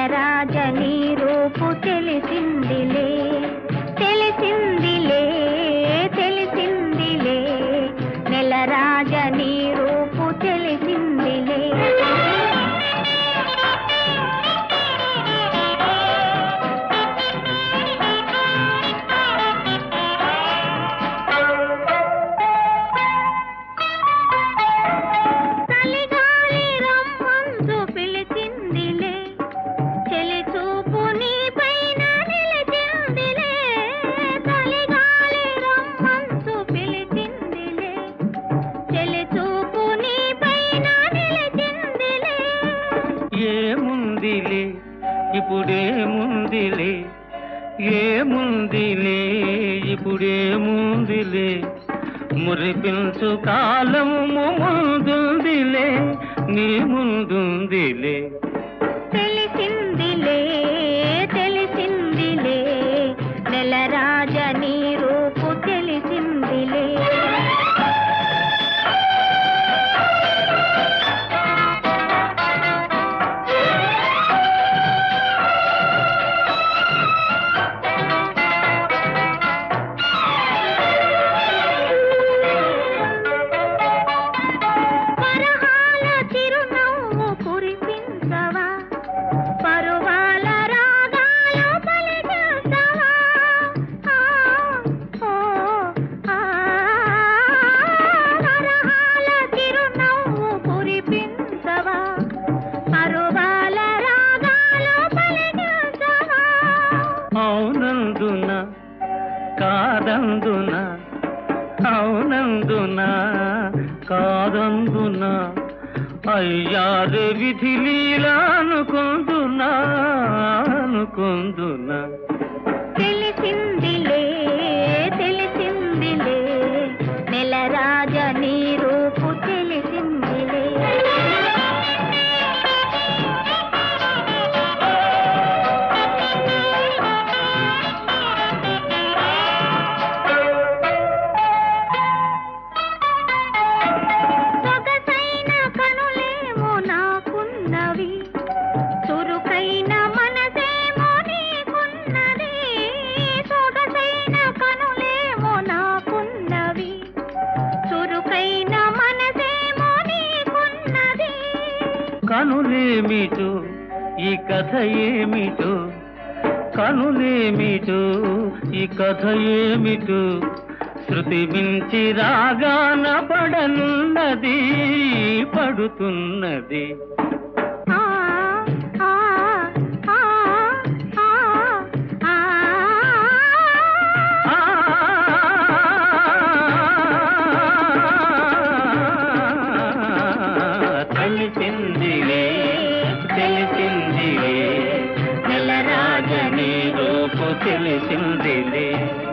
నెలరాజని రూపు తెలిసిందిలే తెలిసిందిలే తెలిసిందిలే నెలరాజని రూపు తెలిసిందిలే ఏముందిలే ఇప్పుడేముందిలే ఏముందిలే ఇప్పుడేముందిలే మురిపించు కాలము ముందుందిలే నీ ముందుందిలే తెలిసిందిలే తెలిసిందిలే నెలరాజని రూపు తెలిసిందిలే అవునందున కాదందున అవునందున కాదందున అయ్యారే విధి లీలా అనుకుందునా అనుకుందునా తెలిసిందిలే తెలిసిందిలే నెలరాజని రూపు తెలిసిందిలే చురుకైన మనసేమో నీకున్నది సొగసైన కనులేమో నాకున్నవి చురుకైన మనసేమో నీకున్నది కనులేమిటో ఈ కథ ఏమిటో కనులేమిటో ఈ కథ ఏమిటో శృతి మించి రాగాన పడనున్నది పడుతున్నది తెలిసిందిలే తెలిసిందిలే నెలరాజని రూపు తెలిసిందిలే